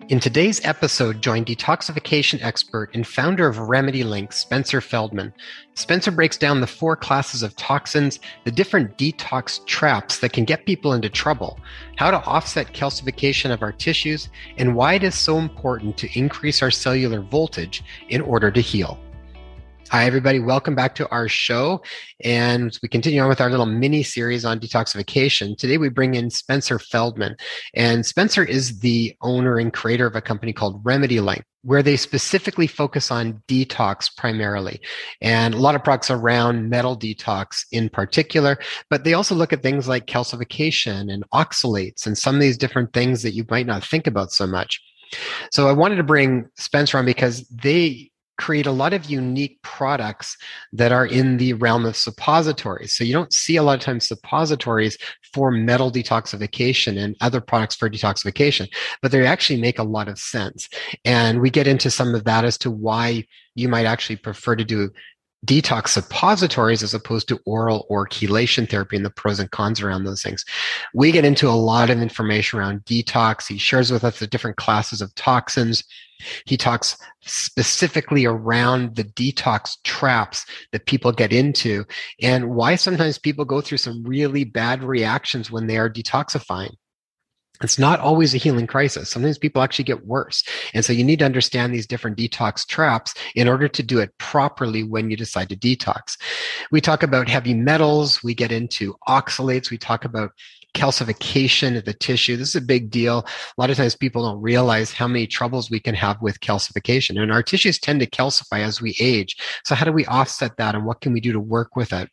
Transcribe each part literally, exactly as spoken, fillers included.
In today's episode, join detoxification expert and founder of Remedy Link, Spencer Feldman. Spencer breaks down the four classes of toxins, the different detox traps that can get people into trouble, how to offset calcification of our tissues, and why it is so important to increase our cellular voltage in order to heal. Hi, everybody. Welcome back to our show. And we continue on with our little mini series on detoxification. Today, we bring in Spencer Feldman. And Spencer is the owner and creator of a company called Remedy Link, where they specifically focus on detox primarily. And a lot of products around metal detox in particular, but they also look at things like calcification and oxalates and some of these different things that you might not think about so much. So I wanted to bring Spencer on because they create a lot of unique products that are in the realm of suppositories. So you don't see a lot of times suppositories for metal detoxification and other products for detoxification, but they actually make a lot of sense. And we get into some of that as to why you might actually prefer to do detox suppositories as opposed to oral or chelation therapy and the pros and cons around those things. We get into a lot of information around detox. He shares with us the different classes of toxins. He talks specifically around the detox traps that people get into and why sometimes people go through some really bad reactions when they are detoxifying. It's not always a healing crisis. Sometimes people actually get worse. And so you need to understand these different detox traps in order to do it properly when you decide to detox. We talk about heavy metals. We get into oxalates. We talk about calcification of the tissue. This is a big deal. A lot of times people don't realize how many troubles we can have with calcification. And our tissues tend to calcify as we age. So how do we offset that and what can we do to work with it?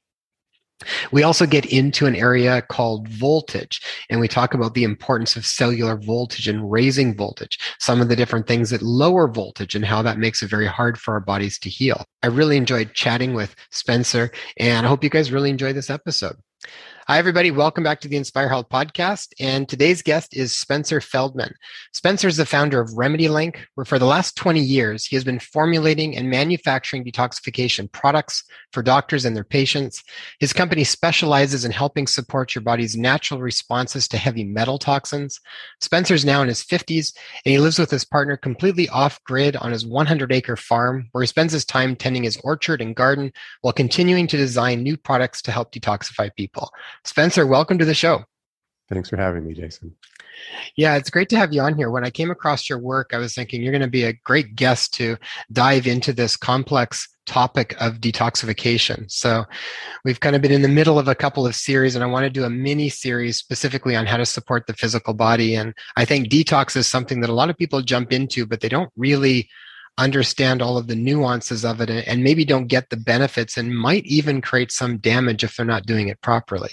We also get into an area called voltage, and we talk about the importance of cellular voltage and raising voltage, some of the different things that lower voltage and how that makes it very hard for our bodies to heal. I really enjoyed chatting with Spencer, and I hope you guys really enjoy this episode. Hi, everybody. Welcome back to the Inspire Health podcast. And today's guest is Spencer Feldman. Spencer is the founder of Remedy Link, where for the last twenty years, he has been formulating and manufacturing detoxification products for doctors and their patients. His company specializes in helping support your body's natural responses to heavy metal toxins. Spencer is now in his fifties, and he lives with his partner completely off-grid on his one hundred acre farm, where he spends his time tending his orchard and garden while continuing to design new products to help detoxify people. Spencer, welcome to the show. Thanks for having me, Jason. Yeah, it's great to have you on here. When I came across your work, I was thinking you're going to be a great guest to dive into this complex topic of detoxification. So we've kind of been in the middle of a couple of series, and I want to do a mini series specifically on how to support the physical body. And I think detox is something that a lot of people jump into, but they don't really understand all of the nuances of it and maybe don't get the benefits and might even create some damage if they're not doing it properly.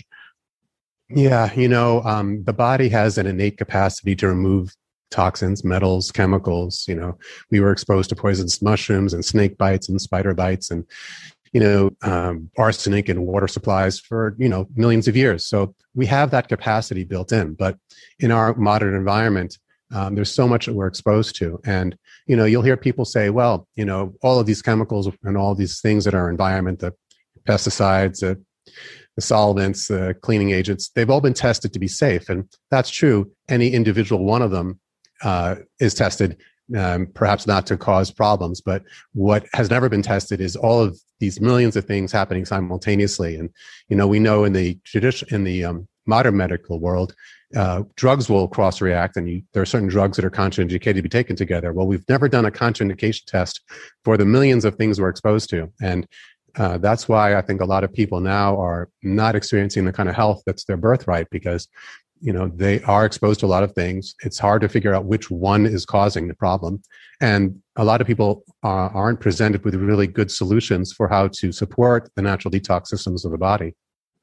Yeah, you know, um, the body has an innate capacity to remove toxins, metals, chemicals. You know, we were exposed to poisonous mushrooms and snake bites and spider bites and, you know, um, arsenic in water supplies for, you know, millions of years. So we have that capacity built in. But in our modern environment, um, there's so much that we're exposed to. And, you know, you'll hear people say, well, you know, all of these chemicals and all these things in our environment, the pesticides, the the solvents, the cleaning agents, they've all been tested to be safe. And that's true. Any individual one of them uh, is tested, um, perhaps not to cause problems. But what has never been tested is all of these millions of things happening simultaneously. And, you know, we know in the tradition, in the um, modern medical world, uh, drugs will cross-react, and you, there are certain drugs that are contraindicated to be taken together. Well, we've never done a contraindication test for the millions of things we're exposed to. And Uh, that's why I think a lot of people now are not experiencing the kind of health that's their birthright, because, you know, they are exposed to a lot of things. It's hard to figure out which one is causing the problem. And a lot of people uh, aren't presented with really good solutions for how to support the natural detox systems of the body.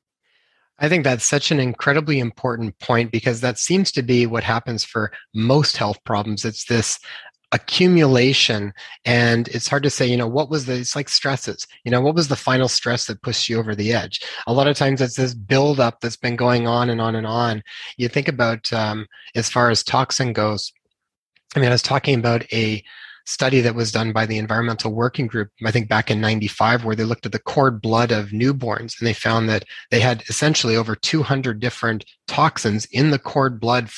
I think that's such an incredibly important point, because that seems to be what happens for most health problems. It's this accumulation, and it's hard to say, you know, what was the, it's like stresses, you know, what was the final stress that pushed you over the edge? A lot of times it's this buildup that's been going on and on and on. You think about, um, as far as toxin goes, I mean, I was talking about a study that was done by the Environmental Working Group, I think back in ninety-five, where they looked at the cord blood of newborns, and they found that they had essentially over two hundred different toxins in the cord blood from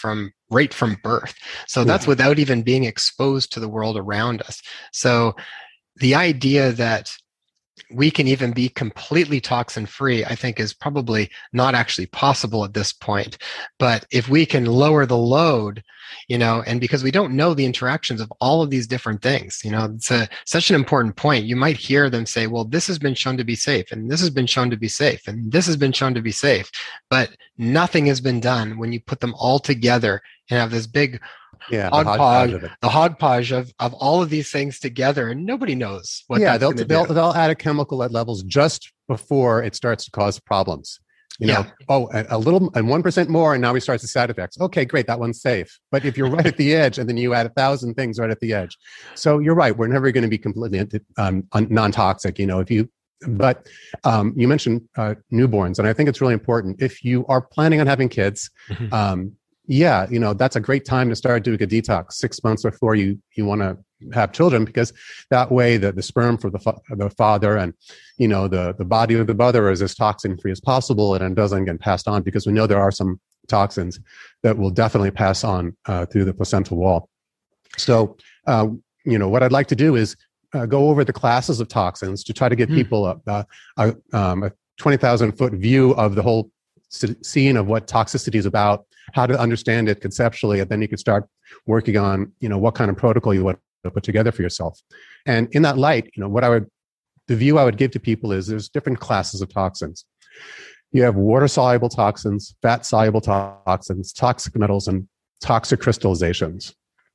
right from birth. So that's Yeah. without even being exposed to the world around us. So the idea that we can even be completely toxin free, I think is probably not actually possible at this point. But if we can lower the load, you know, and because we don't know the interactions of all of these different things, you know, it's a, such an important point. You might hear them say, well, this has been shown to be safe, and this has been shown to be safe, and this has been shown to be safe. But nothing has been done when you put them all together and have this big Yeah, the hodgepodge hodgepodge, of it. the hodgepodge of, of all of these things together, and nobody knows what Yeah, that's they'll going to they'll do. they'll add a chemical at levels just before it starts to cause problems. You know, Yeah. oh, a, a little and one percent more, and now we start the side effects. Okay, great, that one's safe. But if you're right at the edge, and then you add a thousand things right at the edge, so you're right. We're never going to be completely um, non toxic. You know, if you. But um, you mentioned uh, newborns, and I think it's really important. If you are planning on having kids, Mhm. um, yeah, you know, that's a great time to start doing a detox six months before you you want to have children, because that way the, the sperm for the fa- the father and, you know, the the body of the mother is as toxin free as possible, and it doesn't get passed on, because we know there are some toxins that will definitely pass on uh, through the placental wall. So, uh, you know, what I'd like to do is uh, go over the classes of toxins to try to give Hmm. people a, a, a, um, a twenty thousand foot view of the whole scene of what toxicity is about, how to understand it conceptually, and then you can start working on, you know, what kind of protocol you want to put together for yourself. And in that light, you know, what I would, the view I would give to people is there's different classes of toxins. You have water-soluble toxins, fat-soluble toxins, toxic metals, and toxic crystallizations.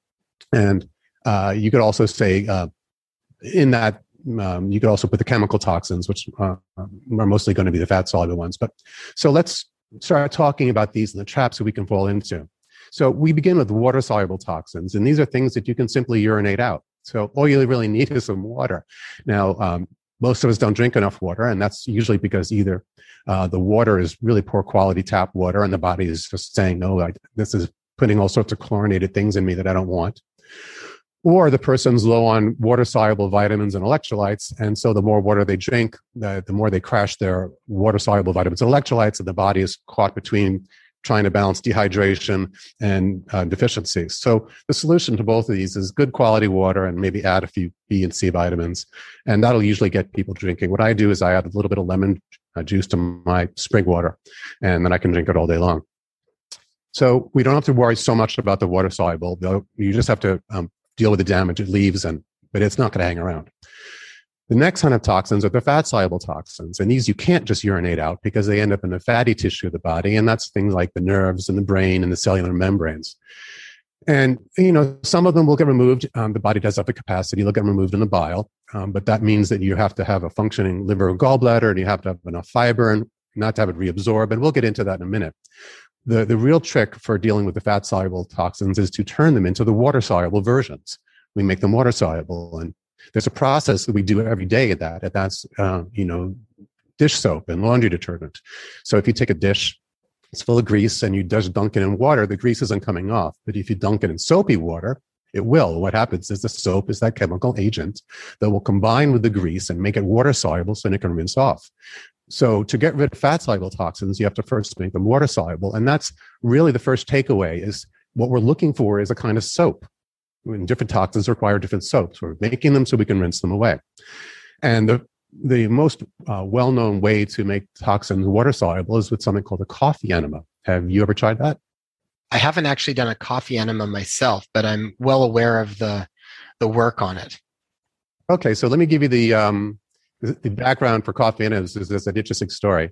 And uh, you could also say uh, in that, um, you could also put the chemical toxins, which uh, are mostly going to be the fat-soluble ones. But so let's start talking about these and the traps that we can fall into. So we begin with water-soluble toxins, and these are things that you can simply urinate out. So all you really need is some water. Now, um, most of us don't drink enough water, and that's usually because either uh, the water is really poor quality tap water, and the body is just saying, no, I, this is putting all sorts of chlorinated things in me that I don't want. Or the person's low on water-soluble vitamins and electrolytes, and so the more water they drink, the, the more they crash their water-soluble vitamins and electrolytes, and the body is caught between trying to balance dehydration and uh, deficiencies. So the solution to both of these is good quality water and maybe add a few B and C vitamins, and that'll usually get people drinking. What I do is I add a little bit of lemon uh, juice to my spring water, and then I can drink it all day long. So we don't have to worry so much about the water-soluble, though. You just have to um, deal with the damage it leaves, and but it's not going to hang around. The next kind of toxins are the fat-soluble toxins, and these you can't just urinate out because they end up in the fatty tissue of the body, and that's things like the nerves and the brain and the cellular membranes. And, you know, some of them will get removed. Um, the body does have a capacity. They'll get removed in the bile, um, but that means that you have to have a functioning liver and gallbladder, and you have to have enough fiber and not to have it reabsorb, and we'll get into that in a minute. The, the real trick for dealing with the fat-soluble toxins is to turn them into the water-soluble versions. We make them water-soluble, and there's a process that we do every day at that, and that's, uh, you know, dish soap and laundry detergent. So if you take a dish, it's full of grease, and you just dunk it in water, the grease isn't coming off. But if you dunk it in soapy water, it will. What happens is the soap is that chemical agent that will combine with the grease and make it water-soluble so it can rinse off. So to get rid of fat-soluble toxins, you have to first make them water-soluble. And that's really the first takeaway, is what we're looking for is a kind of soap. And different toxins require different soaps. We're making them so we can rinse them away. And the, the most uh, well-known way to make toxins water-soluble is with something called a coffee enema. Have you ever tried that? I haven't actually done a coffee enema myself, but I'm well aware of the the work on it. Okay, so let me give you the um, the background for coffee enemas. Is this an interesting story?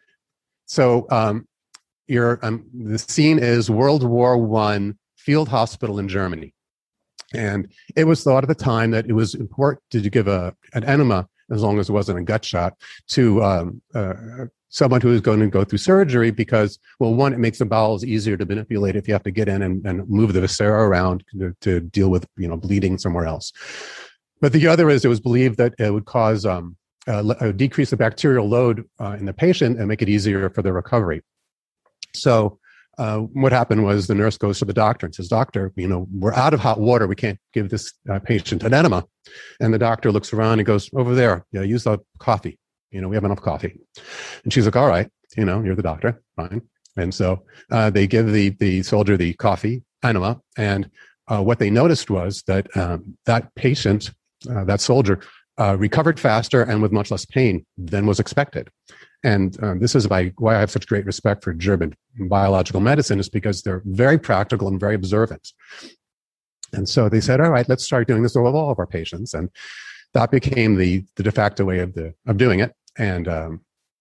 So um, you're, um, the scene is World War One field hospital in Germany. And it was thought at the time that it was important to give a, an enema, as long as it wasn't a gut shot, to um, uh, someone who is going to go through surgery because, well, one, it makes the bowels easier to manipulate if you have to get in and, and move the viscera around to, to deal with, you know, bleeding somewhere else. But the other is it was believed that it would cause, um, uh, decrease the bacterial load uh, in the patient and make it easier for the recovery. So uh, what happened was the nurse goes to the doctor and says, "Doctor, you know, we're out of hot water. We can't give this uh, patient an enema." And the doctor looks around and goes, "Over there, yeah, use the coffee. You know, we have enough coffee." And she's like, "All right, you know, you're the doctor, fine." And so uh, they give the, the soldier the coffee enema. And uh, what they noticed was that um, that patient, uh, that soldier, uh, recovered faster and with much less pain than was expected. And um, this is by, why I have such great respect for German biological medicine, is because they're very practical and very observant. And so they said, all right, let's start doing this with all of our patients. And that became the, the de facto way of, the, of doing it. And um,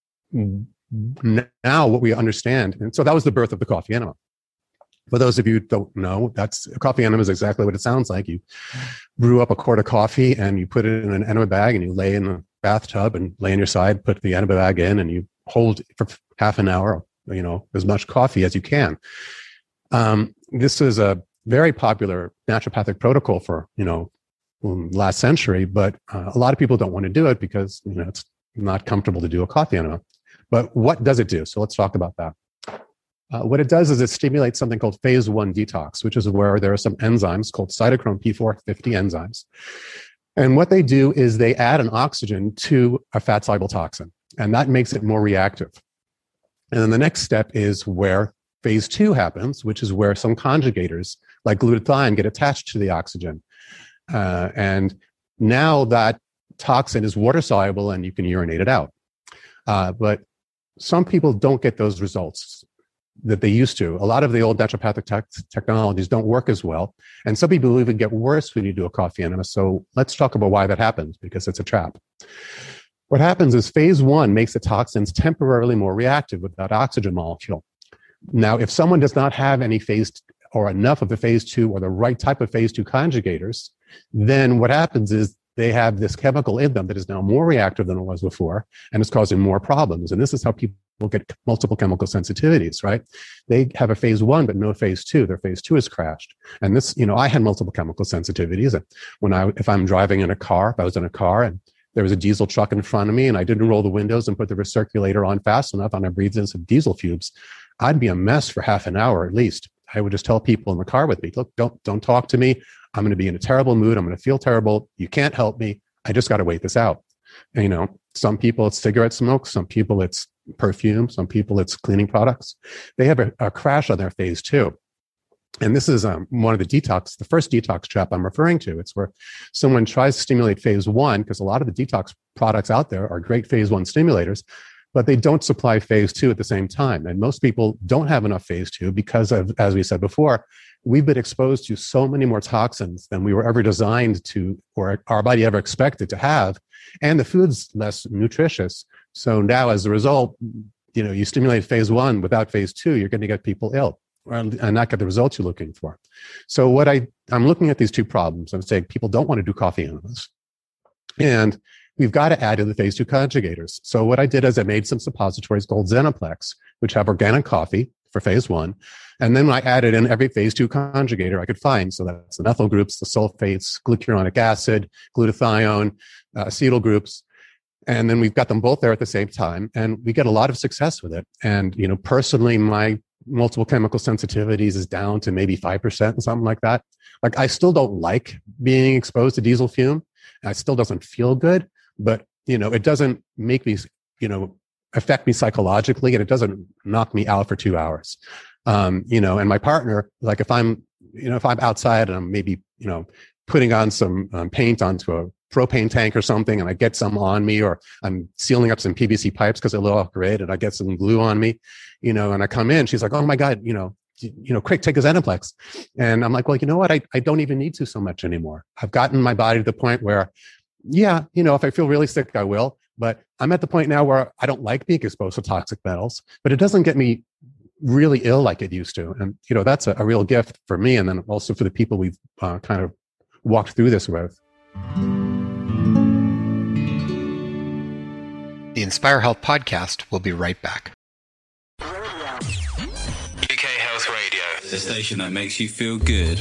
now what we understand, and so that was the birth of the coffee enema. For those of you who don't know, that's a coffee enema is exactly what it sounds like. You brew up a quart of coffee and you put it in an enema bag and you lay in a bathtub and lay on your side, put the enema bag in, and you hold for half an hour, you know, as much coffee as you can. Um, this is a very popular naturopathic protocol for, you know, last century, but uh, a lot of people don't want to do it because, you know, it's not comfortable to do a coffee enema. But what does it do? So let's talk about that. Uh, what it does is it stimulates something called phase one detox, which is where there are some enzymes called cytochrome P four fifty enzymes. And what they do is they add an oxygen to a fat-soluble toxin, and that makes it more reactive. And then the next step is where phase two happens, which is where some conjugators like glutathione get attached to the oxygen. Uh, and now that toxin is water-soluble and you can urinate it out. Uh, but some people don't get those results that they used to. A lot of the old naturopathic te- technologies don't work as well. And some people even get worse when you do a coffee enema. So let's talk about why that happens, because it's a trap. What happens is phase one makes the toxins temporarily more reactive with that oxygen molecule. Now, if someone does not have any phase or enough of the phase two or the right type of phase two conjugators, then what happens is they have this chemical in them that is now more reactive than it was before, and it's causing more problems. And this is how people get multiple chemical sensitivities, right? They have a phase one, but no phase two. Their phase two is crashed. And this, you know, I had multiple chemical sensitivities. And when I, if I'm driving in a car, if I was in a car and there was a diesel truck in front of me and I didn't roll the windows and put the recirculator on fast enough and I breathed in some diesel fumes, I'd be a mess for half an hour at least. I would just tell people in the car with me, look, don't, don't talk to me. I'm going to be in a terrible mood. I'm going to feel terrible. You can't help me. I just got to wait this out. And, you know, some people it's cigarette smoke. Some people it's perfume. Some people it's cleaning products. They have a, a crash on their phase two. And this is um, one of the detox, the first detox trap I'm referring to. It's where someone tries to stimulate phase one, because a lot of the detox products out there are great phase one stimulators, but they don't supply phase two at the same time. And most people don't have enough phase two because of, as we said before, we've been exposed to so many more toxins than we were ever designed to, or our body ever expected to have. And the food's less nutritious. So now as a result, you know, you stimulate phase one without phase two, you're going to get people ill and not get the results you're looking for. So what I, I'm looking at these two problems. I'm saying people don't want to do coffee enemas. And we've got to add in the phase two conjugators. So what I did is I made some suppositories called Zenaplex, which have organic coffee for phase one. And then I added in every phase two conjugator I could find. So that's the methyl groups, the sulfates, glucuronic acid, glutathione, uh, acetyl groups. And then we've got them both there at the same time. And we get a lot of success with it. And, you know, personally, my multiple chemical sensitivities is down to maybe five percent and something like that. Like I still don't like being exposed to diesel fume. It still doesn't feel good, but, you know, it doesn't make me, you know, affect me psychologically, and it doesn't knock me out for two hours. Um, you know, and my partner, like if I'm, you know, if I'm outside and I'm maybe, you know, putting on some um, paint onto a propane tank or something, and I get some on me, or I'm sealing up some P V C pipes because they look great, and I get some glue on me, you know, and I come in, she's like, oh my God, you know, you know, quick, take a Zenaplex. And I'm like, well, you know what? I, I don't even need to so much anymore. I've gotten my body to the point where, yeah, you know, if I feel really sick, I will. But I'm at the point now where I don't like being exposed to toxic metals, but it doesn't get me really ill like it used to. And, you know, that's a, a real gift for me. And then also for the people we've uh, kind of walked through this with. The Inspire Health podcast will be right back. U K Health Radio, the station that makes you feel good.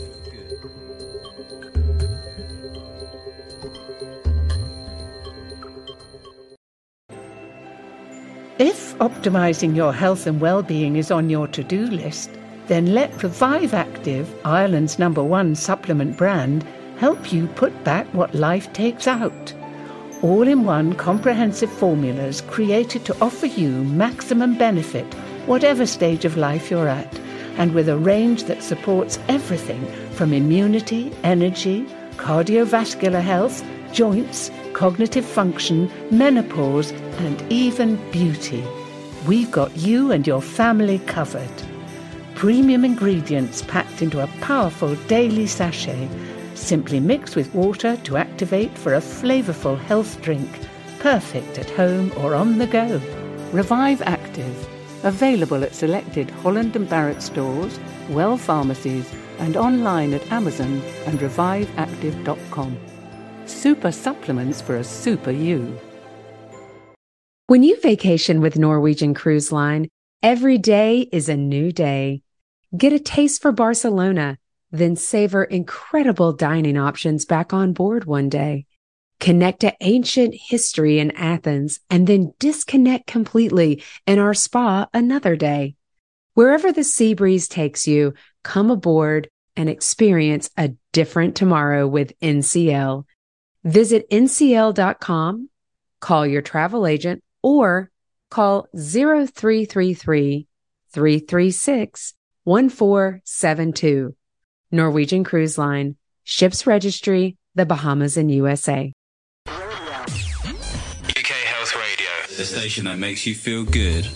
If optimizing your health and well-being is on your to-do list, then let Revive Active, Ireland's number one supplement brand, help you put back what life takes out. All-in-one comprehensive formulas created to offer you maximum benefit whatever stage of life you're at, and with a range that supports everything from immunity, energy, cardiovascular health, joints, cognitive function, menopause, and even beauty. We've got you and your family covered. Premium ingredients packed into a powerful daily sachet. Simply mix with water to activate for a flavorful health drink. Perfect at home or on the go. Revive Active. Available at selected Holland and Barrett stores, Well pharmacies, and online at Amazon and revive active dot com. Super supplements for a super you. When you vacation with Norwegian Cruise Line, every day is a new day. Get a taste for Barcelona, then savor incredible dining options back on board one day. Connect to ancient history in Athens and then disconnect completely in our spa another day. Wherever the sea breeze takes you, come aboard and experience a different tomorrow with N C L. Visit N C L dot com, call your travel agent, or call zero three three three, three three six, one four seven two. Norwegian Cruise Line, Ships Registry, the Bahamas and U S A. U K Health Radio, the station that makes you feel good.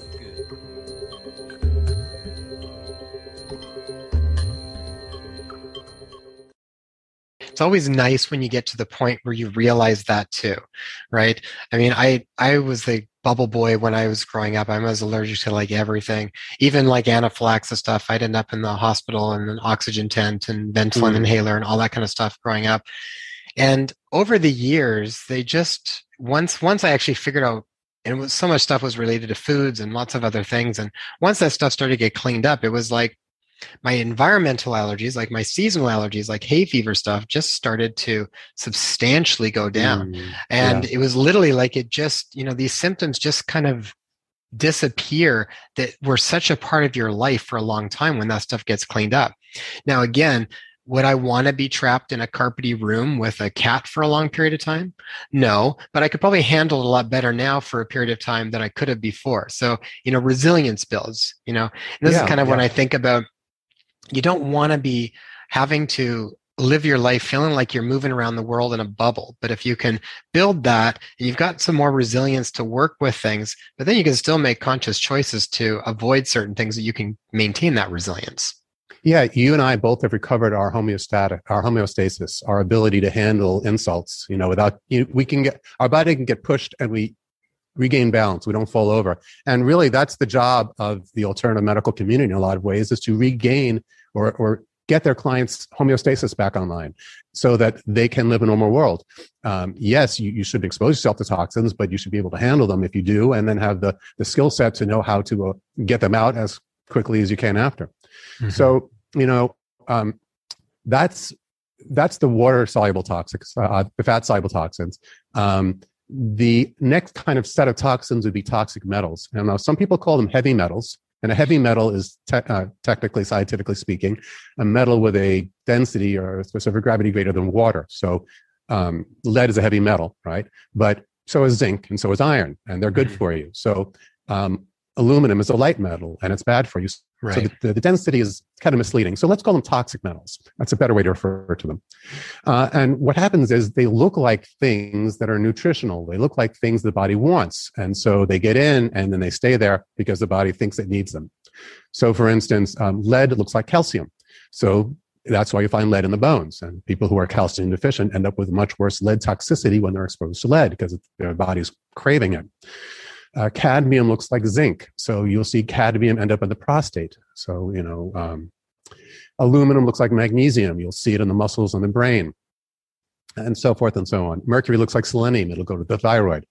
It's always nice when you get to the point where you realize that too, right? I mean, I I was the bubble boy when I was growing up. I was allergic to like everything, even like anaphylaxis stuff. I'd end up in the hospital and an oxygen tent and Ventolin mm. inhaler and all that kind of stuff growing up. And over the years, they just once once I actually figured out, and it was so much stuff was related to foods and lots of other things. And once that stuff started to get cleaned up, it was like my environmental allergies, like my seasonal allergies, like hay fever stuff, just started to substantially go down. Mm, and yeah. It was literally like it just, you know, these symptoms just kind of disappear that were such a part of your life for a long time when that stuff gets cleaned up. Now, again, would I want to be trapped in a carpety room with a cat for a long period of time? No, but I could probably handle it a lot better now for a period of time than I could have before. So, you know, resilience builds, you know, and this yeah, is kind of yeah. when I think about, you don't want to be having to live your life feeling like you're moving around the world in a bubble. But if you can build that and you've got some more resilience to work with things, but then you can still make conscious choices to avoid certain things that you can maintain that resilience. Yeah, you and I both have recovered our homeostatic, our homeostasis, our ability to handle insults. You know, without you, we can get our body can get pushed, and we regain balance. We don't fall over. And really, that's the job of the alternative medical community in a lot of ways, is to regain or or get their clients' homeostasis back online so that they can live a normal world. Um, yes, you, you should expose yourself to toxins, but you should be able to handle them if you do, and then have the the skill set to know how to uh, get them out as quickly as you can after. Mm-hmm. So, you know, um, that's that's the water-soluble toxins, uh, the fat-soluble toxins. Um, the next kind of set of toxins would be toxic metals. And now some people call them heavy metals. And a heavy metal is, te- uh, technically, scientifically speaking, a metal with a density or a specific gravity greater than water. So um, lead is a heavy metal, right? But so is zinc and so is iron, and they're good mm-hmm. for you. So um, aluminum is a light metal, and it's bad for you. Right. So the, the density is kind of misleading. So let's call them toxic metals. That's a better way to refer to them. Uh, and what happens is they look like things that are nutritional. They look like things the body wants. And so they get in and then they stay there because the body thinks it needs them. So for instance, um, lead looks like calcium. So that's why you find lead in the bones. And people who are calcium deficient end up with much worse lead toxicity when they're exposed to lead because their body's craving it. Uh, cadmium looks like zinc. So you'll see cadmium end up in the prostate. So, you know, um, aluminum looks like magnesium. You'll see it in the muscles and the brain, and so forth and so on. Mercury looks like selenium. It'll go to the thyroid.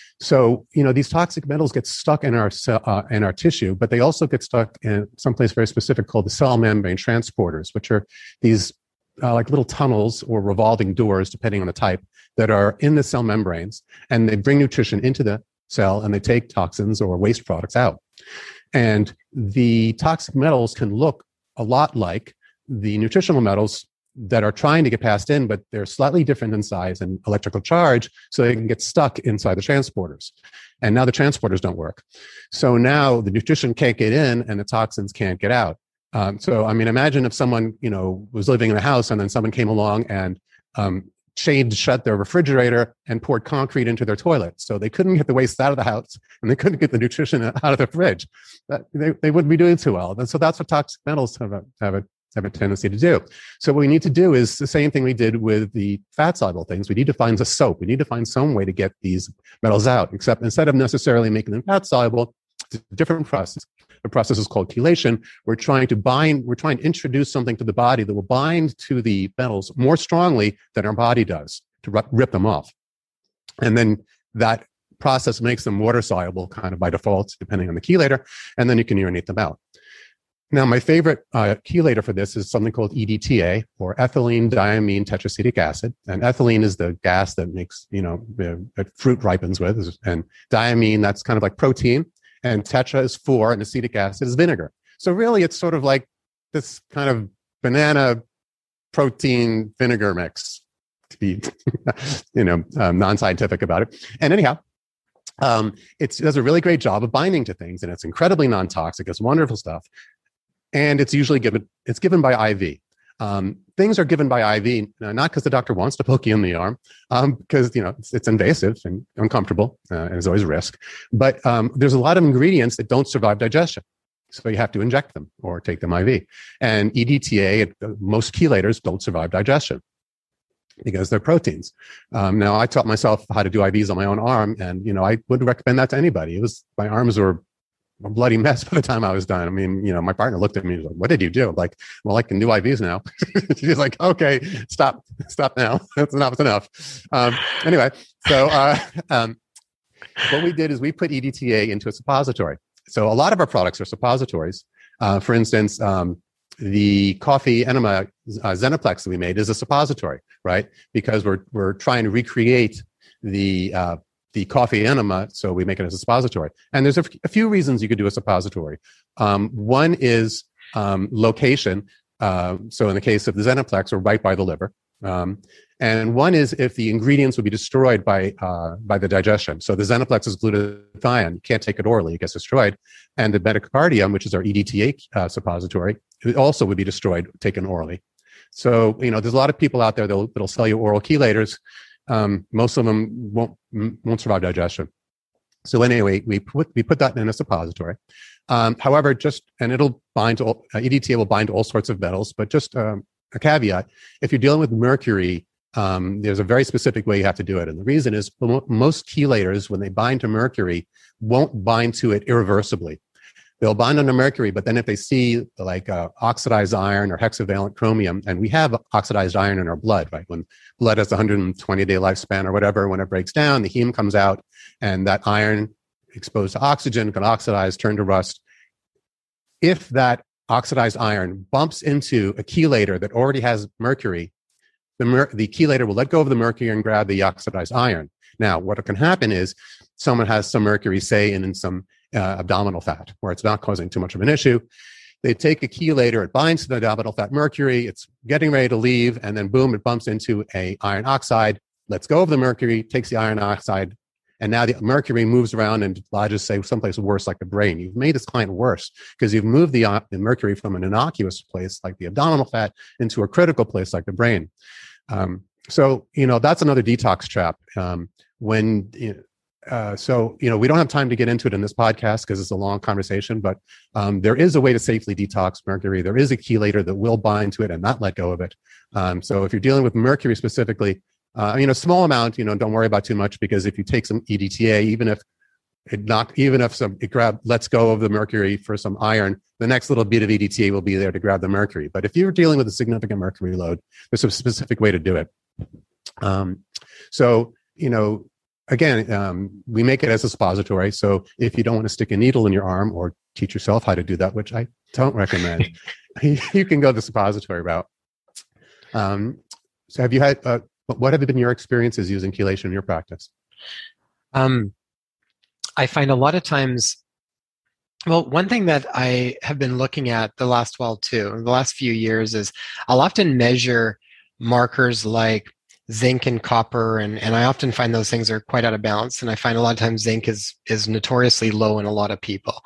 So, you know, these toxic metals get stuck in our cell, uh, in our tissue, but they also get stuck in someplace very specific called the cell membrane transporters, which are these uh, like little tunnels or revolving doors, depending on the type, that are in the cell membranes, and they bring nutrition into the cell and they take toxins or waste products out. And the toxic metals can look a lot like the nutritional metals that are trying to get passed in, but they're slightly different in size and electrical charge, so they can get stuck inside the transporters. And now the transporters don't work. So now the nutrition can't get in and the toxins can't get out. Um, so, I mean, imagine if someone, you know, was living in a house and then someone came along and um, chained shut their refrigerator and poured concrete into their toilet. So they couldn't get the waste out of the house and they couldn't get the nutrition out of the fridge. That, they, they wouldn't be doing too well. And so that's what toxic metals have a, have a have a tendency to do. So what we need to do is the same thing we did with the fat-soluble things. We need to find a soap. We need to find some way to get these metals out, except instead of necessarily making them fat-soluble, it's a different process. The process is called chelation. We're trying to bind, we're trying to introduce something to the body that will bind to the metals more strongly than our body does to rip them off. And then that process makes them water-soluble kind of by default, depending on the chelator, and then you can urinate them out. Now, my favorite uh, chelator for this is something called E D T A, or ethylene diamine tetracetic acid. And ethylene is the gas that makes, you know, uh, fruit ripens with. And diamine, that's kind of like protein. And tetra is four, and acetic acid is vinegar. So really, it's sort of like this kind of banana protein vinegar mix, to be, you know, um, non-scientific about it. And anyhow, um, it's, it does a really great job of binding to things, and it's incredibly non-toxic. It's wonderful stuff. And it's usually given, it's given by I V. Um, things are given by I V, uh, not because the doctor wants to poke you in the arm, um, because, you know, it's, it's invasive and uncomfortable, uh, and there's always risk. But um, there's a lot of ingredients that don't survive digestion. So you have to inject them or take them I V. And E D T A, most chelators don't survive digestion because they're proteins. Um, now, I taught myself how to do I Vs on my own arm, and, you know, I wouldn't recommend that to anybody. It was, my arms were a bloody mess by the time I was done. I mean, you know, my partner looked at me and was like, what did you do? I'm like, well, I can do I Vs now. She's like, okay, stop, stop now. That's enough, that's enough. Um, anyway, so uh, um, what we did is we put E D T A into a suppository. So a lot of our products are suppositories. Uh, for instance, um, the coffee enema uh, Zenaplex that we made is a suppository, right? Because we're we're trying to recreate the uh, the coffee enema, so we make it as a suppository. And there's a, f- a few reasons you could do a suppository. Um, one is um, location. Uh, so in the case of the Zenaplex, we're right by the liver. Um, and one is if the ingredients would be destroyed by uh, by the digestion. So the Zenaplex is glutathione. You can't take it orally. It gets destroyed. And the metacardium, which is our E D T A uh, suppository, it also would be destroyed taken orally. So, you know, there's a lot of people out there that'll, that'll sell you oral chelators. Um, most of them won't won't survive digestion. So anyway, we put we put that in a suppository. Um, however, just and it'll bind to all, uh, E D T A will bind to all sorts of metals. But just um, a caveat: if you're dealing with mercury, um, there's a very specific way you have to do it. And the reason is most chelators, when they bind to mercury, won't bind to it irreversibly. They'll bind under mercury, but then if they see like uh, oxidized iron or hexavalent chromium, and we have oxidized iron in our blood, right? When blood has a one hundred twenty day lifespan or whatever, when it breaks down, the heme comes out, and that iron exposed to oxygen can oxidize, turn to rust. If that oxidized iron bumps into a chelator that already has mercury, the, mer- the chelator will let go of the mercury and grab the oxidized iron. Now, what can happen is someone has some mercury, say, in, in some uh, abdominal fat, where it's not causing too much of an issue. They take a chelator, it binds to the abdominal fat mercury, it's getting ready to leave, and then boom, it bumps into a iron oxide, lets go of the mercury, takes the iron oxide, and now the mercury moves around and lodges, say, someplace worse like the brain. You've made this client worse because you've moved the, uh, the mercury from an innocuous place like the abdominal fat into a critical place like the brain. Um, so, you know, that's another detox trap. Um, when, uh, so, you know, we don't have time to get into it in this podcast because it's a long conversation, but um, there is a way to safely detox mercury. There is a chelator that will bind to it and not let go of it. Um, so if you're dealing with mercury specifically, uh, you know, small amount, you know, don't worry about too much, because if you take some E D T A, even if it not, even if some, it grab, lets go of the mercury for some iron, the next little bit of E D T A will be there to grab the mercury. But if you're dealing with a significant mercury load, there's a specific way to do it. Um, so, you know, again, um, we make it as a suppository. So if you don't want to stick a needle in your arm or teach yourself how to do that, which I don't recommend, you can go the suppository route. Um, so have you had, uh, what have been your experiences using chelation in your practice? Um, I find a lot of times, well, one thing that I have been looking at the last while too, the last few years, is I'll often measure markers like zinc and copper, and, and I often find those things are quite out of balance. And I find a lot of times zinc is is notoriously low in a lot of people.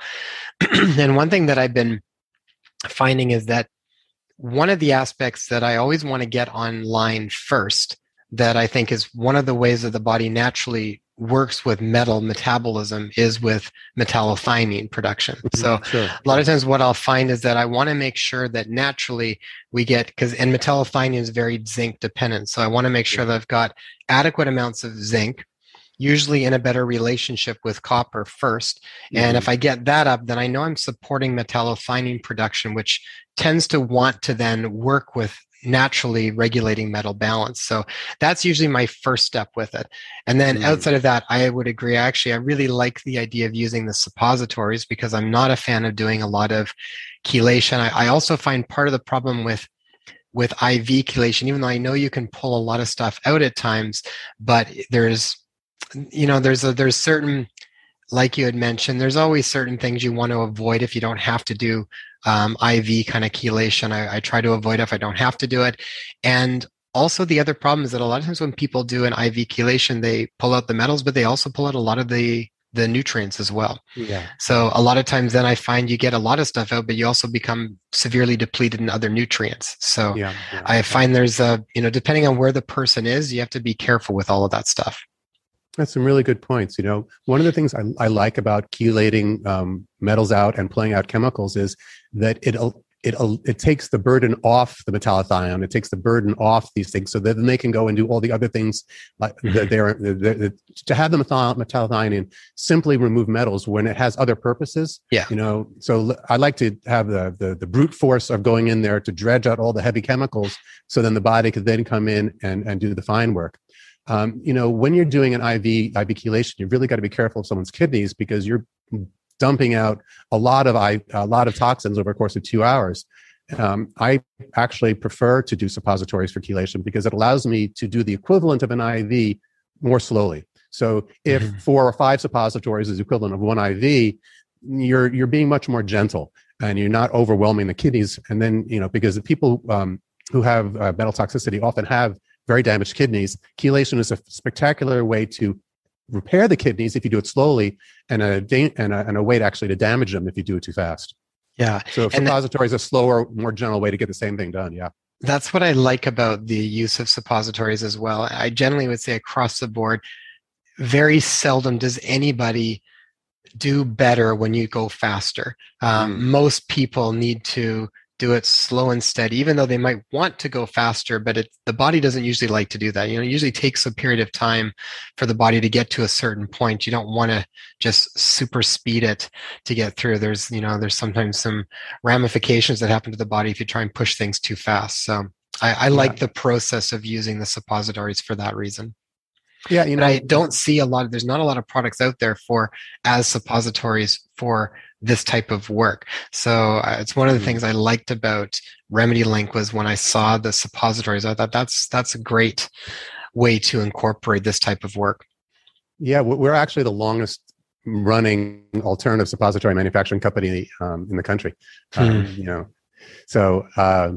And one thing that I've been finding is that one of the aspects that I always want to get online first, that I think is one of the ways that the body naturally works with metal metabolism, is with metallothionein production. So sure. A lot of times what I'll find is that I want to make sure that naturally we get, because, and metallothionein is very zinc dependent. So I want to make sure that I've got adequate amounts of zinc, usually in a better relationship with copper first. Mm-hmm. And if I get that up, then I know I'm supporting metallothionein production, which tends to want to then work with naturally regulating metal balance. So that's usually my first step with it. And then mm. outside of that, I would agree. Actually, I really like the idea of using the suppositories, because I'm not a fan of doing a lot of chelation. I, I also find part of the problem with with I V chelation, even though I know you can pull a lot of stuff out at times, but there's, you know, there's a, there's certain, like you had mentioned, there's always certain things you want to avoid if you don't have to do um, I V kind of chelation. I, I try to avoid it if I don't have to do it. And also the other problem is that a lot of times when people do an I V chelation, they pull out the metals, but they also pull out a lot of the the nutrients as well. Yeah. So a lot of times then I find you get a lot of stuff out, but you also become severely depleted in other nutrients. So yeah, yeah, I find there's a, you know, depending on where the person is, you have to be careful with all of that stuff. That's some really good points. You know, one of the things I, I like about chelating um, metals out and pulling out chemicals is that it it it takes the burden off the metallothionein. It takes the burden off these things, so that then they can go and do all the other things. Like that they're, they're, they're, to have the metallothionein simply remove metals when it has other purposes. Yeah, you know. So I like to have the, the the brute force of going in there to dredge out all the heavy chemicals, so then the body could then come in and and do the fine work. Um, you know, when you're doing an I V I V chelation, you've really got to be careful of someone's kidneys, because you're dumping out a lot of I, a lot of toxins over a course of two hours. Um, I actually prefer to do suppositories for chelation, because it allows me to do the equivalent of an I V more slowly. So if mm-hmm. four or five suppositories is equivalent of one I V, you're you're being much more gentle, and you're not overwhelming the kidneys. And then, you know, because the people um, who have uh, metal toxicity often have very damaged kidneys. Chelation is a spectacular way to repair the kidneys if you do it slowly, and a, and a, and a way to actually to damage them if you do it too fast. Yeah. So suppository is a slower, more gentle way to get the same thing done. Yeah. That's what I like about the use of suppositories as well. I generally would say across the board, very seldom does anybody do better when you go faster. Um, mm. Most people need to do it slow and steady, even though they might want to go faster, but it, the body doesn't usually like to do that. You know, it usually takes a period of time for the body to get to a certain point. You don't want to just super speed it to get through. There's, you know, there's sometimes some ramifications that happen to the body if you try and push things too fast. So I, I like yeah. the process of using the suppositories for that reason. Yeah, you know, but I don't see a lot of, there's not a lot of products out there for as suppositories for this type of work. So uh, it's one of the mm-hmm. things I liked about Remedy Link was when I saw the suppositories, I thought that's that's a great way to incorporate this type of work. Yeah, we're actually the longest running alternative suppository manufacturing company um, in the country. Hmm. Um, you know, so uh,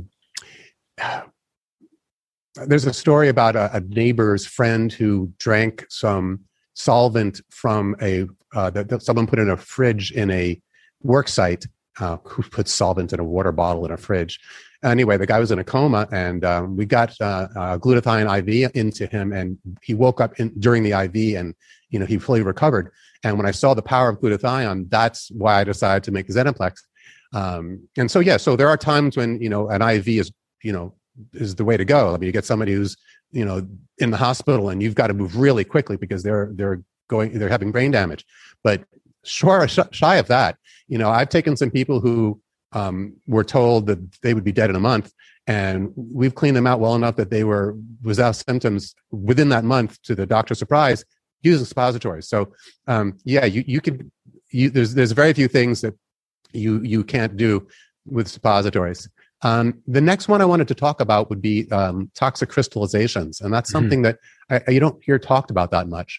there's a story about a, a neighbor's friend who drank some solvent from a uh, that, that someone put in a fridge in a work site. Uh, who puts solvent in a water bottle in a fridge? Anyway, the guy was in a coma, and um, we got uh, uh, glutathione I V into him, and he woke up in, during the I V, and you know he fully recovered. And when I saw the power of glutathione, that's why I decided to make Zenaplex. Um, and so, yeah, so there are times when you know an I V is you know is the way to go. I mean, you get somebody who's you know in the hospital, and you've got to move really quickly because they're they're going they're having brain damage. But sure, shy of that, you know, I've taken some people who um, were told that they would be dead in a month, and we've cleaned them out well enough that they were without symptoms within that month, to the doctor's surprise, using suppositories. So, um, yeah, you you could you, there's there's very few things that you you can't do with suppositories. Um, the next one I wanted to talk about would be um, toxic crystallizations, and that's something mm-hmm. that I, you don't hear talked about that much.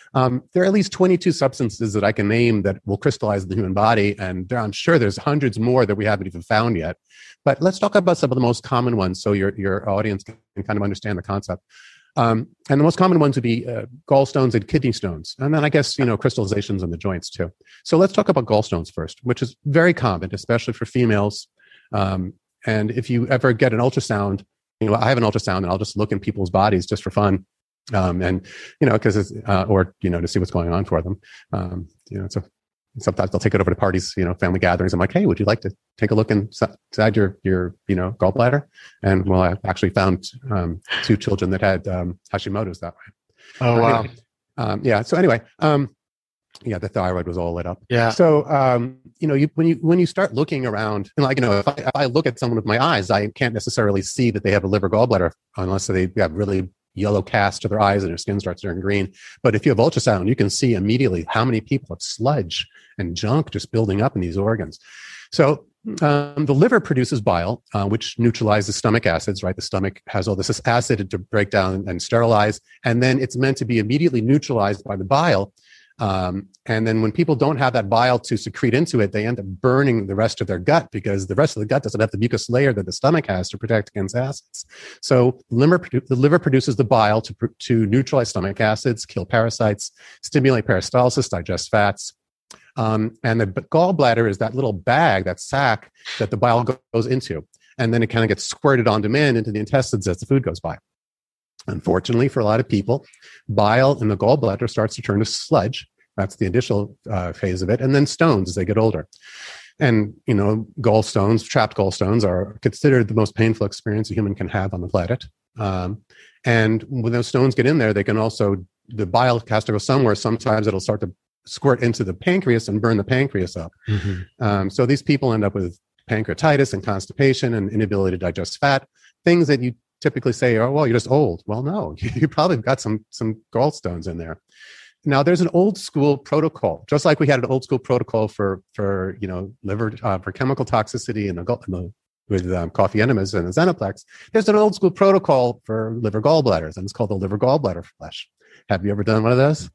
Um, there are at least twenty-two substances that I can name that will crystallize in the human body, and there, I'm sure there's hundreds more that we haven't even found yet. But let's talk about some of the most common ones so your, your audience can kind of understand the concept. Um, and the most common ones would be uh, gallstones and kidney stones. And then I guess, you know, crystallizations in the joints too. So let's talk about gallstones first, which is very common, especially for females. Um, and if you ever get an ultrasound, you know, I have an ultrasound and I'll just look in people's bodies just for fun. Um, and, you know, because it's, uh, or, you know, to see what's going on for them. Um, you know, so sometimes they'll take it over to parties, you know, family gatherings. I'm like, hey, would you like to take a look inside your, your, you know, gallbladder? And well, I actually found um, two children that had um, Hashimoto's that way. Oh, wow. Anyway, um, yeah. So anyway, um, yeah, the thyroid was all lit up. Yeah. So, um, you know, you, when you, when you start looking around, you know, like, you know, if I, if I look at someone with my eyes, I can't necessarily see that they have a liver gallbladder unless they have really yellow cast to their eyes and their skin starts turning green. But if you have ultrasound, you can see immediately how many people have sludge and junk just building up in these organs. So um, the liver produces bile, uh, which neutralizes stomach acids, right? The stomach has all this acid to break down and sterilize, and then it's meant to be immediately neutralized by the bile. Um, and then when people don't have that bile to secrete into it, they end up burning the rest of their gut because the rest of the gut doesn't have the mucus layer that the stomach has to protect against acids. So liver, the liver produces the bile to, to neutralize stomach acids, kill parasites, stimulate peristalsis, digest fats. Um, and the gallbladder is that little bag, that sac that the bile goes into. And then it kind of gets squirted on demand into the intestines as the food goes by. Unfortunately, for a lot of people, bile in the gallbladder starts to turn to sludge. That's the initial uh, phase of it. And then stones as they get older. And, you know, gallstones, trapped gallstones are considered the most painful experience a human can have on the planet. Um, and when those stones get in there, they can also, the bile has to go somewhere. Sometimes it'll start to squirt into the pancreas and burn the pancreas up. Mm-hmm. Um, so these people end up with pancreatitis and constipation and inability to digest fat, things that you typically say, oh, well, you're just old. Well, no, you probably got some, some gallstones in there. Now, there's an old school protocol, just like we had an old school protocol for, for you know, liver, uh, for chemical toxicity and the, with um, coffee enemas and the Xenoplex. There's an old school protocol for liver gallbladders, and it's called the liver gallbladder flush. Have you ever done one of those?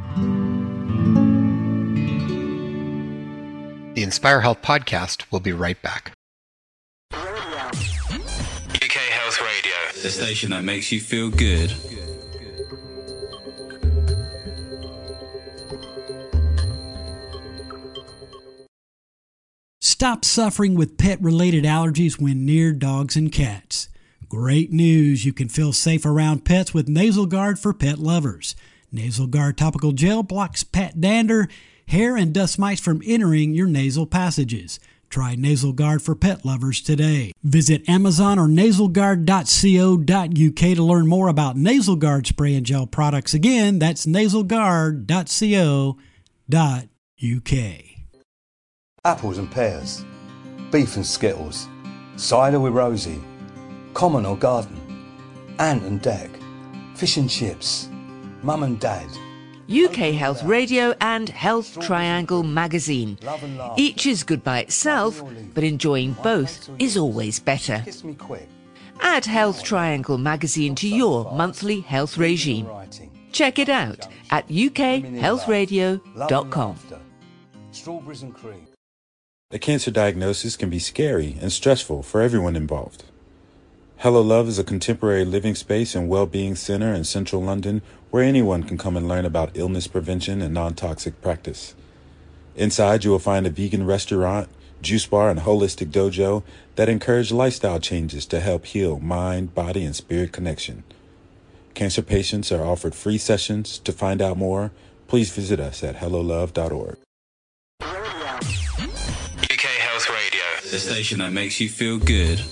The Inspire Health podcast will be right back. U K Health Radio, the station that makes you feel good. Stop suffering with pet-related allergies when near dogs and cats. Great news! You can feel safe around pets with Nasal Guard for pet lovers. Nasal Guard topical gel blocks pet dander, hair, and dust mites from entering your nasal passages. Try Nasal Guard for pet lovers today. Visit Amazon or nasal guard dot co dot u k to learn more about Nasal Guard spray and gel products. Again, that's nasal guard dot co dot u k. Apples and pears, beef and skittles, cider with Rosie, common or garden, ant and deck, fish and chips, mum and dad. U K Health Radio and Health Triangle magazine. Each is good by itself, but enjoying both is always better. Add Health Triangle magazine to your monthly health regime. Check it out at u k health radio dot com. Strawberries and cream. A cancer diagnosis can be scary and stressful for everyone involved. Hello Love is a contemporary living space and well-being center in central London where anyone can come and learn about illness prevention and non-toxic practice. Inside, you will find a vegan restaurant, juice bar, and holistic dojo that encourage lifestyle changes to help heal mind, body, and spirit connection. Cancer patients are offered free sessions. To find out more, please visit us at hello love dot org. U K Health Radio, the station that makes you feel good.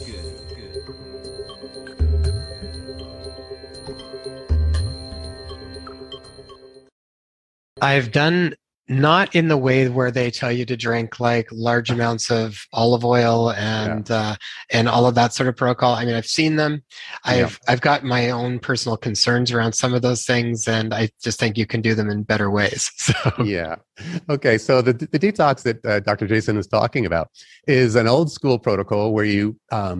I've done not in the way where they tell you to drink like large amounts of olive oil and yeah. uh, and all of that sort of protocol. I mean, I've seen them. I've yeah. I've got my own personal concerns around some of those things, and I just think you can do them in better ways. So yeah, okay. So the the detox that uh, Doctor Jason is talking about is an old school protocol where you um,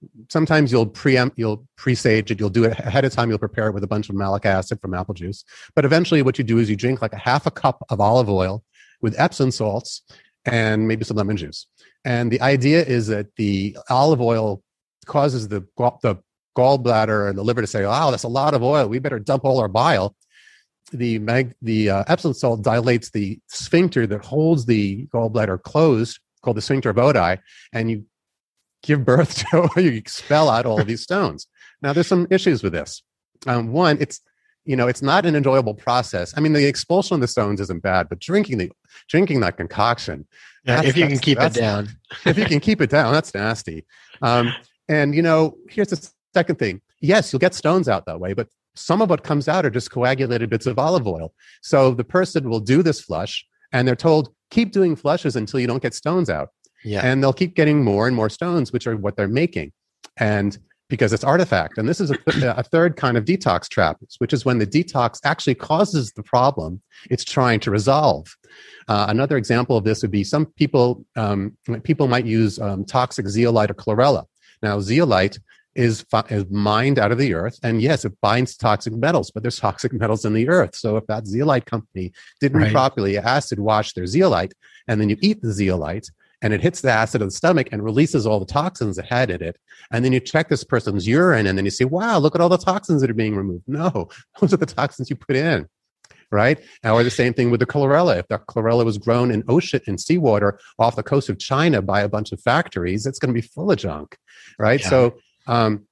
sometimes you'll preempt, you'll presage it, you'll do it ahead of time, you'll prepare it with a bunch of malic acid from apple juice. But eventually what you do is you drink like a half a cup of olive oil with Epsom salts and maybe some lemon juice. And the idea is that the olive oil causes the, the gallbladder and the liver to say, oh, that's a lot of oil, we better dump all our bile. The mag, the uh, Epsom salt dilates the sphincter that holds the gallbladder closed, called the sphincter of Oddi, and you give birth to, you expel out all of these stones. Now, there's some issues with this. Um, one, it's, you know, it's not an enjoyable process. I mean, the expulsion of the stones isn't bad, but drinking the drinking that concoction, yeah, if you can keep it down, if you can keep it down, that's nasty. Um, and you know, here's the second thing. Yes, you'll get stones out that way, but some of what comes out are just coagulated bits of olive oil. So the person will do this flush, and they're told, keep doing flushes until you don't get stones out. Yeah. And they'll keep getting more and more stones, which are what they're making. And because it's artifact. And this is a, a third kind of detox trap, which is when the detox actually causes the problem it's trying to resolve. Uh, another example of this would be some people, um, people might use um, toxic zeolite or chlorella. Now, zeolite is, is mined out of the earth, and yes, it binds toxic metals, but there's toxic metals in the earth. So if that zeolite company didn't right. properly acid wash their zeolite, and then you eat the zeolite, and it hits the acid of the stomach and releases all the toxins it had in it, and then you check this person's urine, and then you say, wow, look at all the toxins that are being removed. No, those are the toxins you put in. Right? Or the same thing with the chlorella. If the chlorella was grown in ocean, in seawater off the coast of China by a bunch of factories, it's going to be full of junk. Right? Yeah. So, um,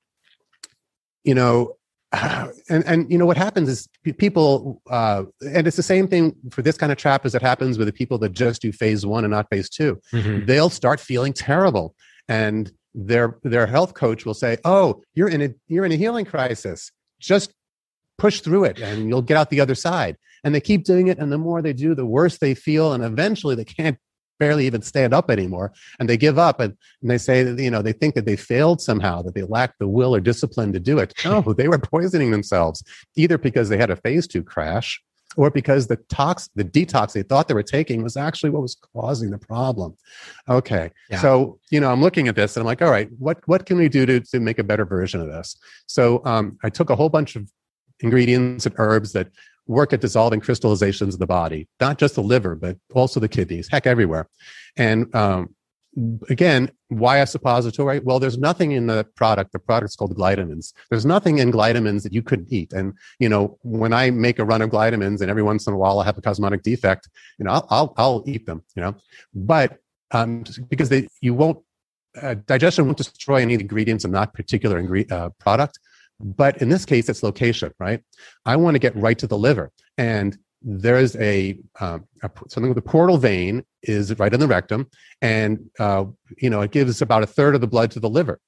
you know, and, and, you know, what happens is people, uh, and it's the same thing for this kind of trap as it happens with the people that just do phase one and not phase two. Mm-hmm. They'll start feeling terrible. And their, their health coach will say, oh, you're in a, you're in a healing crisis. Just push through it and you'll get out the other side. And they keep doing it. And the more they do, the worse they feel. And eventually they can't barely even stand up anymore. And they give up and, and they say that, you know, they think that they failed somehow, that they lacked the will or discipline to do it. No, they were poisoning themselves, either because they had a phase two crash or because the tox, the detox they thought they were taking was actually what was causing the problem. Okay. Yeah. So, you know, I'm looking at this and I'm like, all right, what, what can we do to, to make a better version of this? So um, I took a whole bunch of ingredients and herbs that work at dissolving crystallizations of the body, not just the liver, but also the kidneys, heck, everywhere. And um, again, why a suppository? Well, there's nothing in the product. The product's called Glytamins. There's nothing in Glytamins that you couldn't eat. And, you know, when I make a run of Glytamins and every once in a while I have a cosmetic defect, you know, I'll, I'll, I'll eat them, you know, but um, because they, you won't, uh, digestion won't destroy any ingredients in that particular ingre- uh, product. But in this case, it's location, right? I want to get right to the liver. And there's a, um, a something with the portal vein is right in the rectum. And, uh, you know, it gives about a third of the blood to the liver.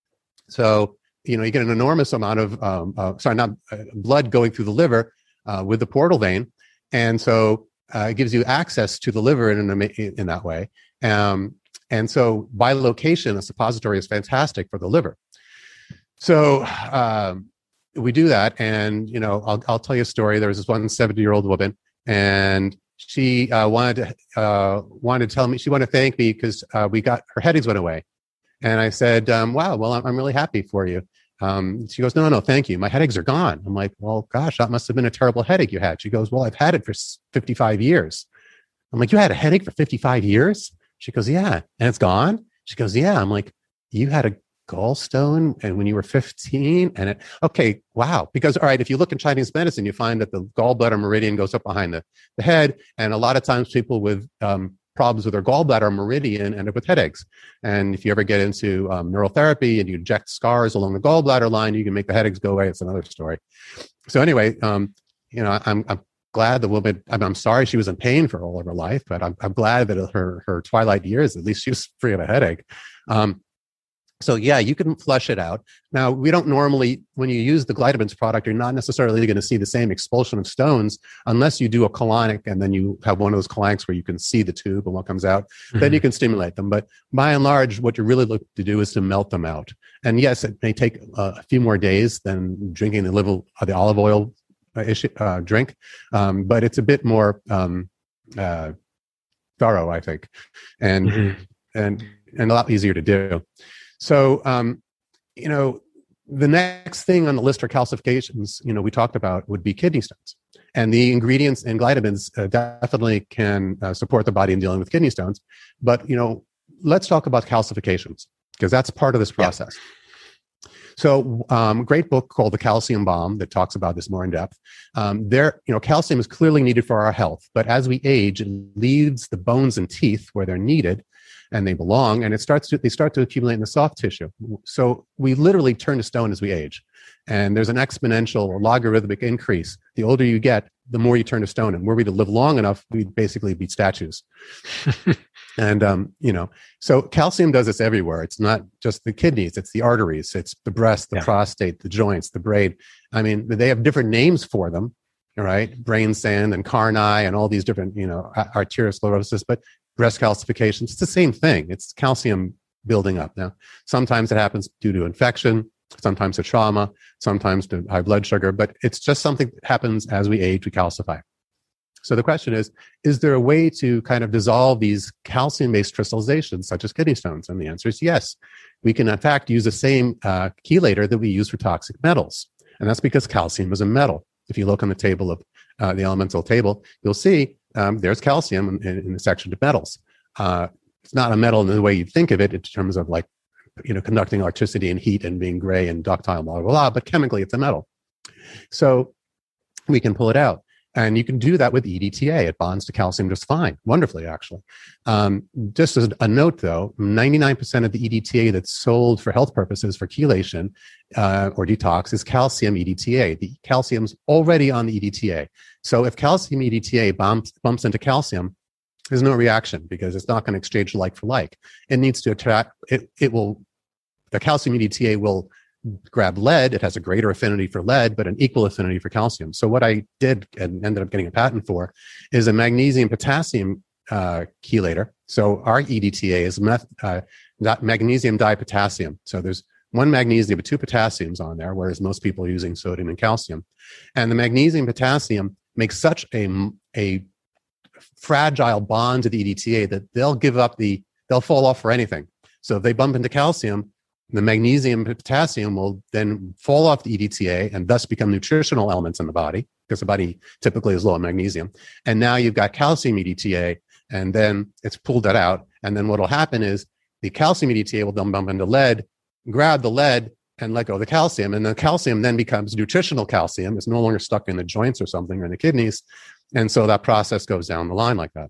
So, you know, you get an enormous amount of, um, uh, sorry, not uh, blood going through the liver uh, with the portal vein. And so uh, it gives you access to the liver in, in, in that way. Um, and so by location, a suppository is fantastic for the liver. So um, we do that, and you know, I'll I'll tell you a story. There was this one seventy-year-old woman, and she uh, wanted to uh, wanted to tell me she wanted to thank me because uh, we got her headaches went away, and I said, um, "Wow, well, I'm, I'm really happy for you." Um, she goes, "No, no, thank you. My headaches are gone." I'm like, "Well, gosh, that must have been a terrible headache you had." She goes, "Well, I've had it for fifty-five years." I'm like, "You had a headache for fifty-five years?" She goes, "Yeah, and it's gone." She goes, "Yeah." I'm like, "You had a gallstone and when you were fifteen and it okay wow because all right, if you look in Chinese medicine you find that the gallbladder meridian goes up behind the, the head, and a lot of times people with um, problems with their gallbladder meridian end up with headaches. And if you ever get into um, neurotherapy and you inject scars along the gallbladder line, you can make the headaches go away. It's another story. So anyway, um, you know, I'm, I'm glad the woman, I'm, I'm sorry she was in pain for all of her life, but I'm, I'm glad that her her twilight years, at least she was free of a headache. Um, So yeah, you can flush it out. Now, we don't normally, when you use the Glytamins product, you're not necessarily going to see the same expulsion of stones unless you do a colonic and then you have one of those colonics where you can see the tube and what comes out. Mm-hmm. Then you can stimulate them. But by and large, what you really look to do is to melt them out. And yes, it may take uh, a few more days than drinking the, liver, uh, the olive oil uh, issue, uh, drink, um, but it's a bit more um, uh, thorough, I think, and mm-hmm. and and a lot easier to do. So, um, you know, the next thing on the list for calcifications, you know, we talked about would be kidney stones. And the ingredients in vitamins uh, definitely can uh, support the body in dealing with kidney stones. But, you know, let's talk about calcifications, because that's part of this process. Yeah. So, um, great book called The Calcium Bomb that talks about this more in depth. Um, there, you know, calcium is clearly needed for our health, but as we age, it leaves the bones and teeth where they're needed and they belong, and it starts to, they start to accumulate in the soft tissue. So we literally turn to stone as we age. And there's an exponential or logarithmic increase. The older you get, the more you turn to stone. And were we to live long enough, we'd basically be statues. And, um, you know, so calcium does this everywhere. It's not just the kidneys, it's the arteries, it's the breast, the yeah. prostate, the joints, the brain. I mean, they have different names for them, all right? Brain sand and carni and all these different, you know, arteriosclerosis, but breast calcifications, it's the same thing. It's calcium building up. Now, sometimes it happens due to infection, sometimes to trauma, sometimes to high blood sugar, but it's just something that happens as we age, we calcify. So the question is, is there a way to kind of dissolve these calcium-based crystallizations, such as kidney stones? And the answer is yes. We can, in fact, use the same uh, chelator that we use for toxic metals. And that's because calcium is a metal. If you look on the table of uh, the elemental table, you'll see um, there's calcium in, in the section of metals. Uh, it's not a metal in the way you think of it in terms of like, you know, conducting electricity and heat and being gray and ductile, blah, blah, blah, but chemically it's a metal. So we can pull it out. And you can do that with E D T A. It bonds to calcium just fine, wonderfully, actually. Um, just as a note, though, ninety-nine percent of the E D T A that's sold for health purposes for chelation uh, or detox is calcium E D T A. The calcium's already on the E D T A. So if calcium E D T A bumps, bumps into calcium, there's no reaction because it's not going to exchange like for like. It needs to attract, it, it will, the calcium E D T A will grab lead. It has a greater affinity for lead, but an equal affinity for calcium. So what I did and ended up getting a patent for is a magnesium potassium uh, chelator. So our E D T A is meth, uh, magnesium dipotassium. So there's one magnesium but two potassiums on there, whereas most people are using sodium and calcium. And the magnesium potassium makes such a, a fragile bond to the E D T A that they'll give up the, they'll fall off for anything. So if they bump into calcium, the magnesium and potassium will then fall off the E D T A and thus become nutritional elements in the body because the body typically is low in magnesium. And now you've got calcium E D T A, and then it's pulled that out. And then what will happen is the calcium E D T A will then bump into lead, grab the lead and let go of the calcium. And the calcium then becomes nutritional calcium. It's no longer stuck in the joints or something or in the kidneys. And so that process goes down the line like that.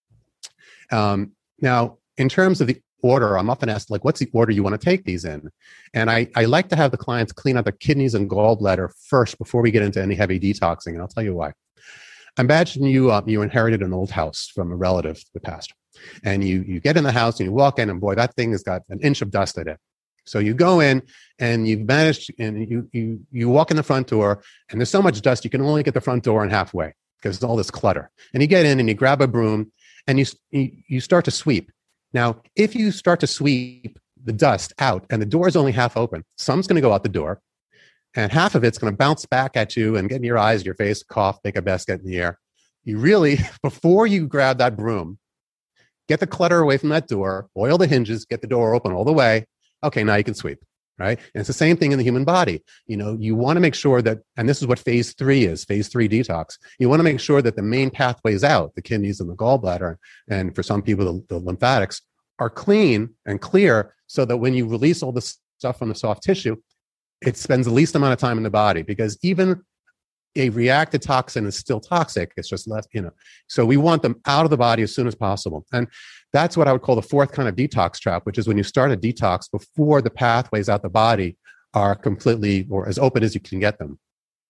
Um, now, in terms of the order, I'm often asked, like, what's the order you want to take these in? And I, I like to have the clients clean out their kidneys and gallbladder first before we get into any heavy detoxing. And I'll tell you why. Imagine you uh, you inherited an old house from a relative the past. And you, you get in the house and you walk in and boy, that thing has got an inch of dust in it. So you go in and you've managed, and you, you, you walk in the front door and there's so much dust, you can only get the front door in halfway because there's all this clutter. And you get in and you grab a broom and you, you, you start to sweep. Now, if you start to sweep the dust out and the door is only half open, some's going to go out the door and half of it's going to bounce back at you and get in your eyes, your face, cough, make a mess, get in the air. You really, before you grab that broom, get the clutter away from that door, oil the hinges, get the door open all the way. Okay, now you can sweep, right? And it's the same thing in the human body. You know, you want to make sure that, and this is what phase three is, phase three detox. You want to make sure that the main pathways out, the kidneys and the gallbladder, and for some people, the, the lymphatics, are clean and clear so that when you release all the stuff from the soft tissue, it spends the least amount of time in the body because even a reacted toxin is still toxic. It's just less, you know, so we want them out of the body as soon as possible. And that's what I would call the fourth kind of detox trap, which is when you start a detox before the pathways out the body are completely or as open as you can get them.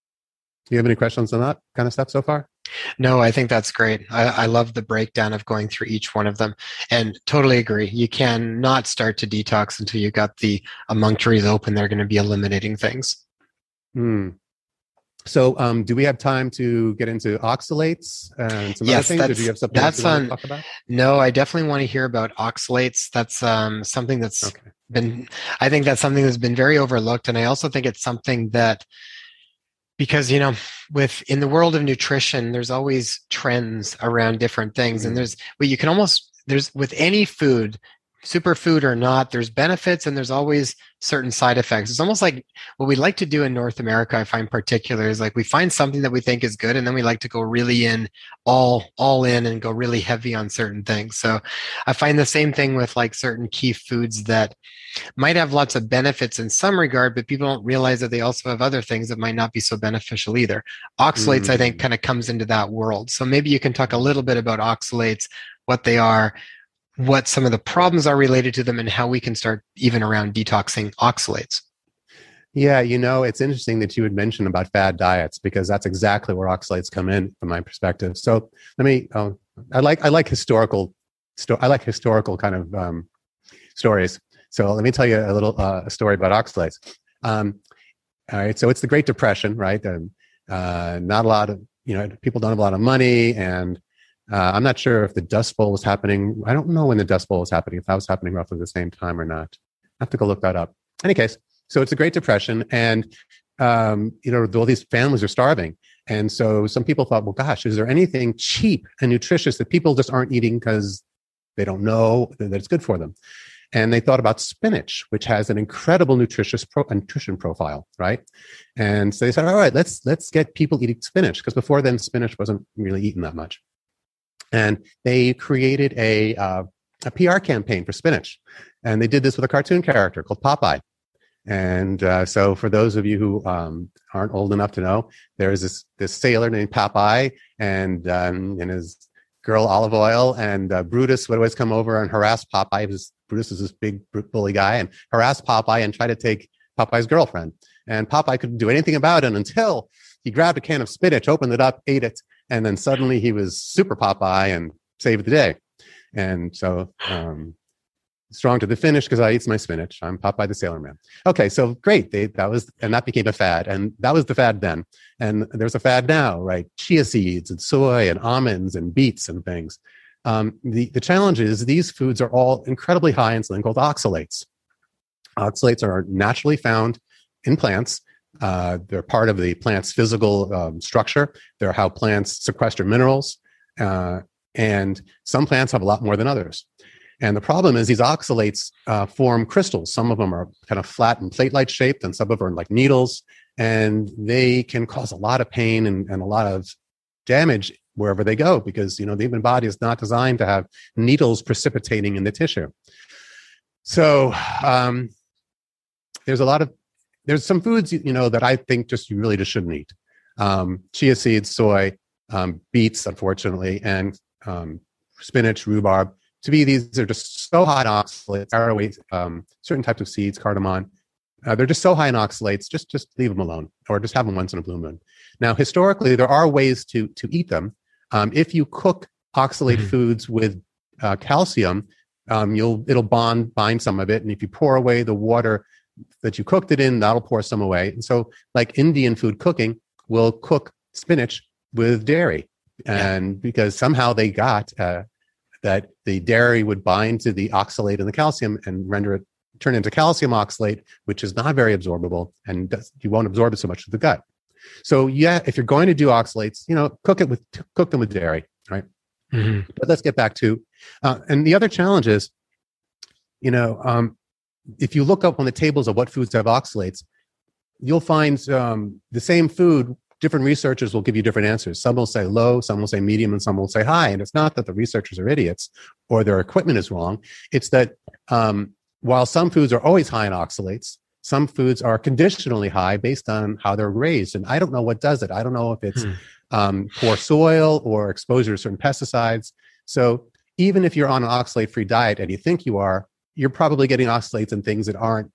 Do you have any questions on that kind of stuff so far? No, I think that's great. I, I love the breakdown of going through each one of them and totally agree. You cannot start to detox until you got the emunctories open. They're going to be eliminating things. Hmm. So um, do we have time to get into oxalates and some yes, other things? Or do you have something that's you want on, to talk about? No, I definitely want to hear about oxalates. That's um, something that's okay. been, I think that's something that's been very overlooked. And I also think it's something that, because, you know, with in the world of nutrition, there's always trends around different things. Mm-hmm. And there's, well, you can almost, there's with any food, superfood or not, there's benefits and there's always certain side effects. It's almost like what we like to do in North America, I find particular, is like we find something that we think is good and then we like to go really in, all all in and go really heavy on certain things. So I find the same thing with like certain key foods that might have lots of benefits in some regard, but people don't realize that they also have other things that might not be so beneficial either. Oxalates, mm. I think, kind of comes into that world. So maybe you can talk a little bit about oxalates, what they are, what some of the problems are related to them, and how we can start even around detoxing oxalates. Yeah, you know, it's interesting that you would mention about fad diets, because that's exactly where oxalates come in from my perspective. So let me, uh, I like I like historical, sto- I like historical kind of um, stories. So let me tell you a little uh, a story about oxalates. Um, all right, so it's the Great Depression, right? And uh, not a lot of, you know, people don't have a lot of money, and Uh, I'm not sure if the Dust Bowl was happening. I don't know when the Dust Bowl was happening, if that was happening roughly the same time or not. I have to go look that up. In any case, so it's the Great Depression, and um, you know, all these families are starving. And so some people thought, well, gosh, is there anything cheap and nutritious that people just aren't eating because they don't know that it's good for them? And they thought about spinach, which has an incredible nutritious pro- nutrition profile, right? And so they said, all right, let's let's get people eating spinach, because before then, spinach wasn't really eaten that much. And they created a, uh, a P R campaign for spinach. And they did this with a cartoon character called Popeye. And uh, so for those of you who um, aren't old enough to know, there is this, this sailor named Popeye and, um, and his girl Olive Oyl, and uh, Brutus would always come over and harass Popeye. Was, Brutus is this big bully guy, and harass Popeye and try to take Popeye's girlfriend. And Popeye couldn't do anything about it until he grabbed a can of spinach, opened it up, ate it, and then suddenly he was super Popeye and saved the day. And so um, strong to the finish because I eat my spinach. I'm Popeye the Sailor Man. Okay, so great. They, that was, and that became a fad. And that was the fad then. And there's a fad now, right? Chia seeds and soy and almonds and beets and things. Um, the, the challenge is these foods are all incredibly high in something called oxalates. Oxalates are naturally found in plants. Uh, they're part of the plant's physical um, structure. They're how plants sequester minerals. Uh, and some plants have a lot more than others. And the problem is these oxalates uh, form crystals. Some of them are kind of flat and plate-like shaped, and some of them are like needles. And they can cause a lot of pain and, and a lot of damage wherever they go, because, you know, the human body is not designed to have needles precipitating in the tissue. So um, there's a lot of There's some foods, you know, that I think just you really just shouldn't eat. Um, chia seeds, soy, um, beets, unfortunately, and um, spinach, rhubarb. To me, these are just so high in oxalates, arrowroot, um, certain types of seeds, cardamom. Uh, they're just so high in oxalates, just just leave them alone, or just have them once in a blue moon. Now, historically, there are ways to to eat them. Um, if you cook oxalate mm-hmm. foods with uh, calcium, um, you'll it'll bond bind some of it, and if you pour away the water that you cooked it in, that'll pour some away. And so, like Indian food cooking, will cook spinach with dairy, and yeah. because somehow they got uh, that the dairy would bind to the oxalate and the calcium and render it turn into calcium oxalate, which is not very absorbable, and does, you won't absorb it so much to the gut. So yeah, if you're going to do oxalates, you know, cook it with cook them with dairy, right? Mm-hmm. But let's get back to, uh, and the other challenge is, you know, um, if you look up on the tables of what foods have oxalates, you'll find um, the same food. Different researchers will give you different answers. Some will say low, some will say medium, and some will say high. And it's not that the researchers are idiots or their equipment is wrong. It's that um, while some foods are always high in oxalates, some foods are conditionally high based on how they're raised. And I don't know what does it. I don't know if it's hmm. um, poor soil or exposure to certain pesticides. So even if you're on an oxalate-free diet and you think you are, you're probably getting oxalates in things that aren't,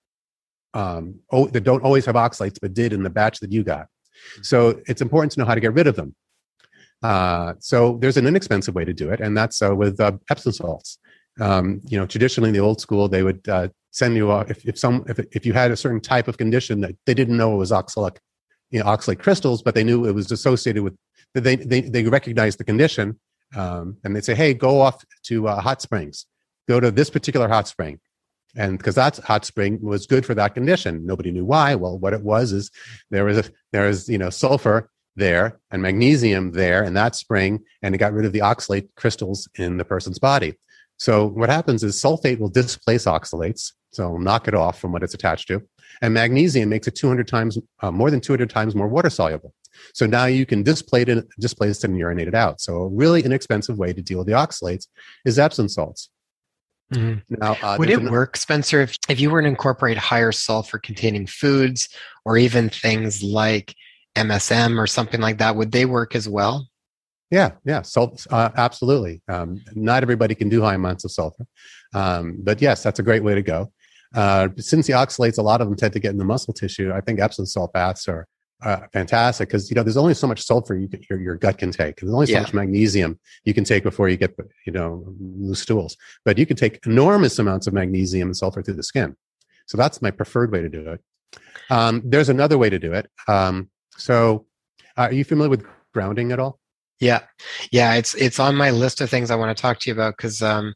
um, oh, that don't always have oxalates, but did in the batch that you got. So it's important to know how to get rid of them. Uh, so there's an inexpensive way to do it, and that's uh, with uh, Epsom salts. Um, you know, traditionally in the old school, they would uh, send you uh, if if some if if you had a certain type of condition that they didn't know it was oxalate, you know, oxalate crystals, but they knew it was associated with. They they they recognized the condition, um, and they'd say, "Hey, go off to uh, hot springs. Go to this particular hot spring." And because that hot spring was good for that condition. Nobody knew why. Well, what it was is there was a, there was, you know, sulfur there and magnesium there in that spring, and it got rid of the oxalate crystals in the person's body. So what happens is sulfate will displace oxalates, so knock it off from what it's attached to. And magnesium makes it two hundred times, uh, more than two hundred times more water soluble. So now you can displace it, displace it and urinate it out. So a really inexpensive way to deal with the oxalates is Epsom salts. Mm-hmm. Now, uh, would it an- work, Spencer, if, if you were to incorporate higher sulfur containing foods or even things like M S M or something like that? Would they work as well? Yeah, yeah, salt, uh, absolutely. Um, not everybody can do high amounts of sulfur, um, but yes, that's a great way to go. Uh, since the oxalates, a lot of them tend to get in the muscle tissue. I think Epsom salt baths are uh, fantastic because you know there's only so much sulfur you can, your your gut can take. There's only so Yeah. much magnesium you can take before you get you know loose stools. But you can take enormous amounts of magnesium and sulfur through the skin. So that's my preferred way to do it. Um, there's another way to do it. Um, so, uh, are you familiar with grounding at all? Yeah. Yeah. It's, it's on my list of things I want to talk to you about because um,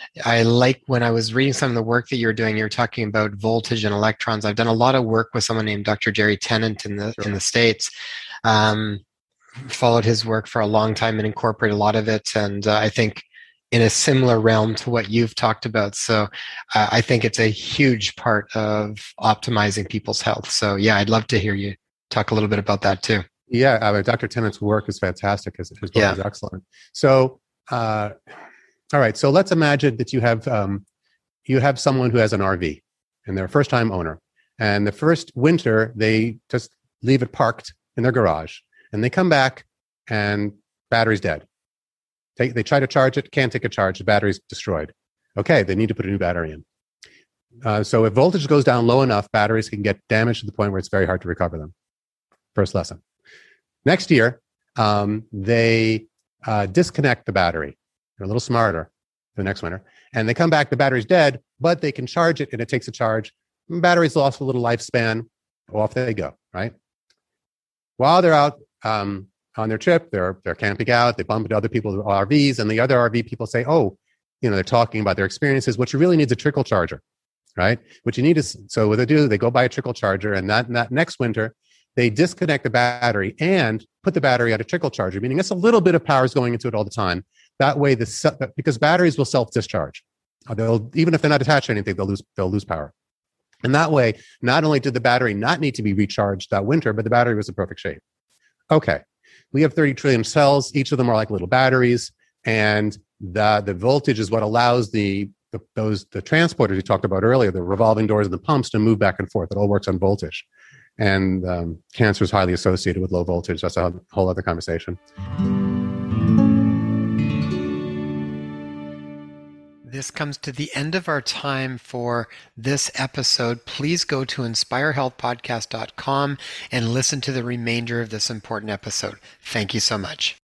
I like when I was reading some of the work that you're doing, you're talking about voltage and electrons. I've done a lot of work with someone named Doctor Jerry Tennant in the, Sure. in the States. Um, followed his work for a long time and incorporated a lot of it. And uh, I think in a similar realm to what you've talked about. So uh, I think it's a huge part of optimizing people's health. So yeah, I'd love to hear you talk a little bit about that too. Yeah, I mean, Doctor Tennant's work is fantastic. His, his book Yeah. is excellent. So, uh, all right. So let's imagine that you have um, you have someone who has an R V, and they're a first-time owner. And the first winter, they just leave it parked in their garage, and they come back, and battery's dead. They they try to charge it, can't take a charge. The battery's destroyed. Okay, they need to put a new battery in. Uh, so if voltage goes down low enough, batteries can get damaged to the point where it's very hard to recover them. First lesson. Next year, um, they uh, disconnect the battery. They're a little smarter the next winter. And they come back, the battery's dead, but they can charge it and it takes a charge. Battery's lost a little lifespan. Off they go, right? While they're out um, on their trip, they're, they're camping out, they bump into other people's R Vs, and the other R V people say, oh, you know, they're talking about their experiences. What you really need is a trickle charger, right? What you need is, so what they do, they go buy a trickle charger, and that, that next winter, they disconnect the battery and put the battery at a trickle charger, meaning it's a little bit of power is going into it all the time. That way, the because batteries will self-discharge. They'll, even if they're not attached to anything, they'll lose, they'll lose power. And that way, not only did the battery not need to be recharged that winter, but the battery was in perfect shape. Okay, we have thirty trillion cells. Each of them are like little batteries. And the, the voltage is what allows the, the, those, the transporters we talked about earlier, the revolving doors and the pumps to move back and forth. It all works on voltage. And um, cancer is highly associated with low voltage. That's a whole other conversation. This comes to the end of our time for this episode. Please go to inspire health podcast dot com and listen to the remainder of this important episode. Thank you so much.